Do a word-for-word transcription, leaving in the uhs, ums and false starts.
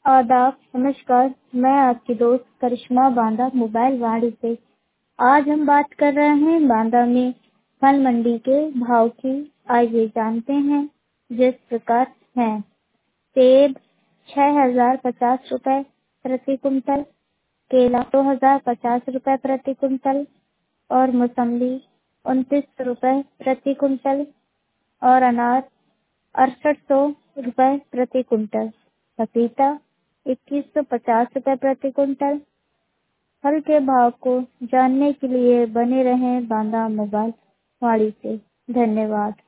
आदाब, नमस्कार। मैं आपकी दोस्त करिश्मा बांदा मोबाइल वाड़ी से। आज हम बात कर रहे हैं बांदा में फल मंडी के भाव की। आइए जानते हैं। जिस प्रकार हैं। सेब छह हजार पचास रुपए प्रति कुंतल, केला दो हजार पचास रुपए प्रति कुंतल और मौसम्बी उनतीस रुपए प्रति कुंतल और अनार अड़सठ सौ रुपए प्रति कुंतल। पपीता इक्कीस सौ पचास रुपए प्रति कुंतल। फल के भाव को जानने के लिए बने रहें बांदा मोबाइल वाड़ी से। धन्यवाद।